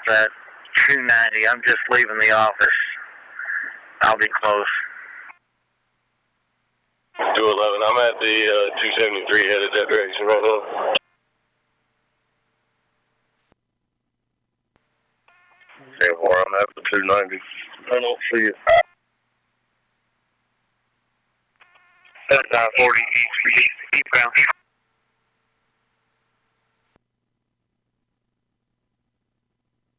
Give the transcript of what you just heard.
At 290. I'm just leaving the office. I'll be close. 211. I'm at the 273 headed that direction right now. Yeah, well, I'm at the 290. I don't see it. That's 940 eastbound.